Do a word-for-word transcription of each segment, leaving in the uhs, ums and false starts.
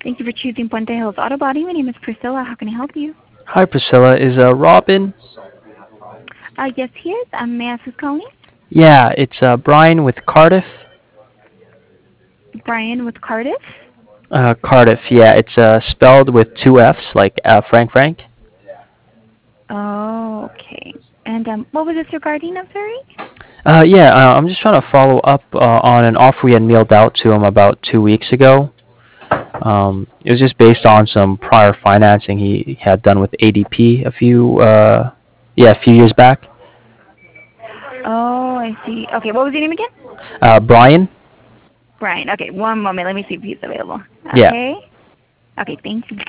Thank you for choosing Puente Hills Auto Body. My name is Priscilla. How can I help you? Hi, Priscilla. Is uh, Robin? Uh, yes, he is. Um, may I ask who's calling? Yeah, it's uh, Brian with Cardiff. Brian with Cardiff. Uh, Cardiff. Yeah, it's uh, spelled with two F's, like uh, Frank Frank. Oh, okay. And um, what was this regarding, I'm sorry? Uh, yeah, uh, I'm just trying to follow up uh, on an offer we had mailed out to him about two weeks ago. Um, it was just based on some prior financing he had done with A D P a few, uh, yeah, a few years back. Oh, I see. Okay, what was your name again? Uh, Brian. Brian. Okay, one moment. Let me see if he's available. Yeah. Okay. Okay, thank you.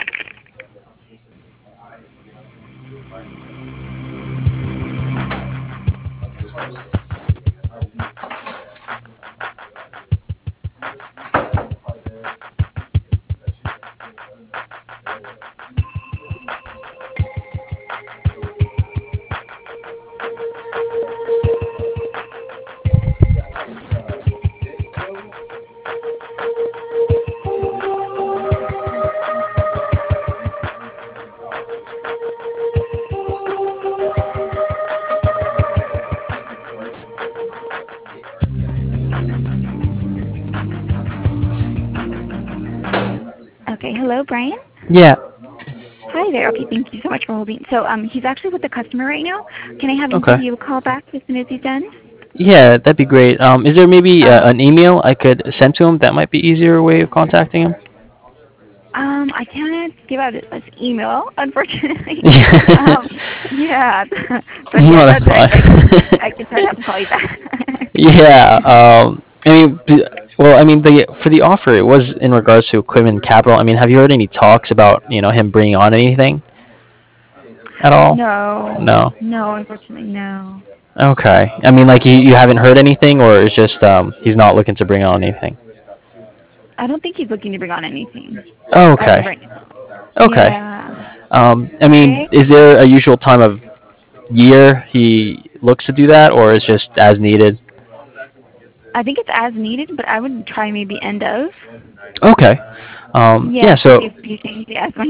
Okay, hello, Brian. Yeah. Hi there. Okay, thank you so much for holding. So um, he's actually with the customer right now. Can I have him give Okay. you a call back as soon as he's done? Yeah, that'd be great. Um, is there maybe uh, Uh, an email I could send to him? That might be easier way of contacting him. um, I can't give out his email, unfortunately. Yeah. um, yeah, but No, yeah, that's that's all right. I can, fine. I can try to have him call you back. Yeah. Um. I mean, b- well, I mean, the for the offer, it was in regards to equipment capital. I mean, have you heard any talks about you know him bringing on anything at all? No, No. no, unfortunately, no. Okay. I mean, like you, you haven't heard anything, or it's just um he's not looking to bring on anything. I don't think he's looking to bring on anything as of Okay. right now. Okay. Yeah. Um. I mean, Okay. is there a usual time of year he looks to do that, or is just as needed? I think it's as needed, but I would try maybe end of. Okay. Um, Yeah, yeah. to see So. if you think yeah, it's going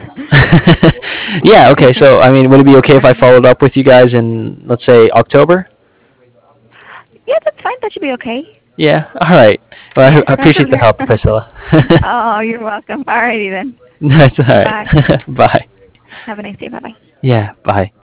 Yeah. Okay. to. So, I mean, would it be okay if I followed up with you guys in, let's say, October? Yeah, that's fine. That should be okay. Yeah. All right. Well, I I appreciate the help, Priscilla. Oh, you're welcome. Alrighty then. That's all Bye. right. Bye. Have a nice day. Bye bye. Yeah. Bye.